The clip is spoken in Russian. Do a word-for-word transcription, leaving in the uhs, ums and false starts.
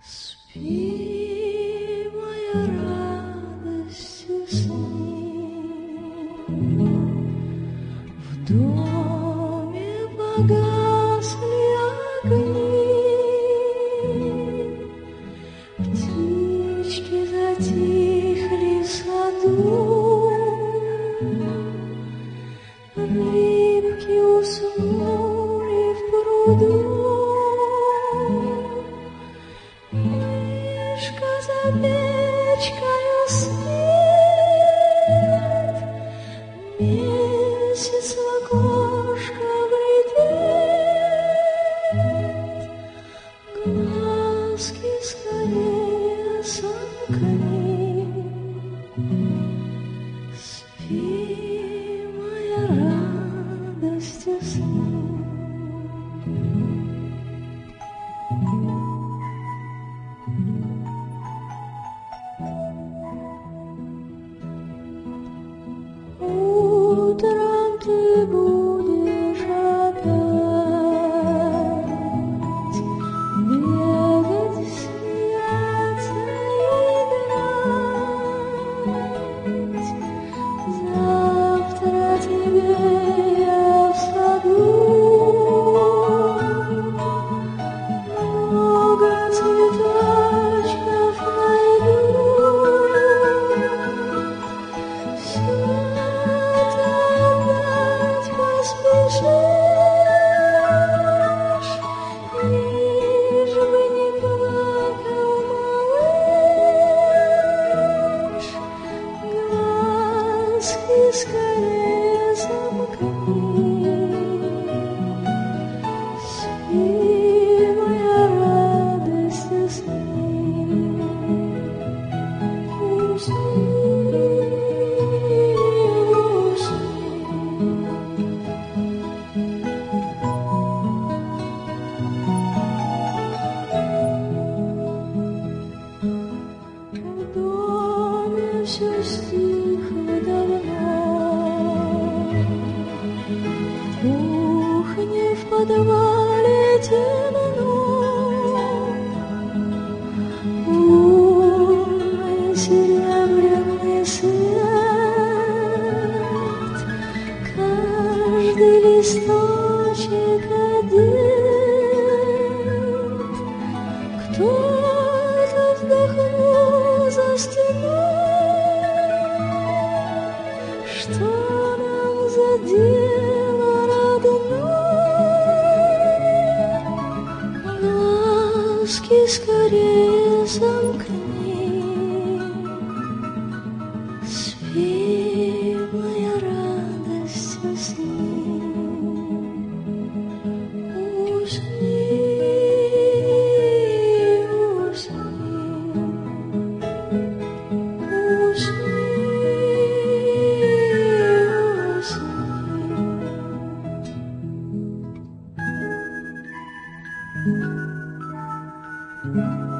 Спи, моя радость, усни. В доме погасли огни, птички затихли в саду, рыбки уснули в пруду. Мишка за печкою спит, месяц в окошко глядит, глазки скорее сомкни. Спи, моя радость, усни. Утром ты будешь опять бегать, смеяться и играть. Завтра тебе я в саду много цветочков найду. Все поспешишь, лишь бы не плакал малыш, глазки скорее замкни. Спи, моя радость, усни, усни. В доме все стихло давно, в кухне, в подвале темно, лунный серебряный свет, каждый листочек одет. Кто-то вздохнул за стеной, что нам за дело родное, глазки скорее замкни. Спи, моя радость, усни, усни. Thank you.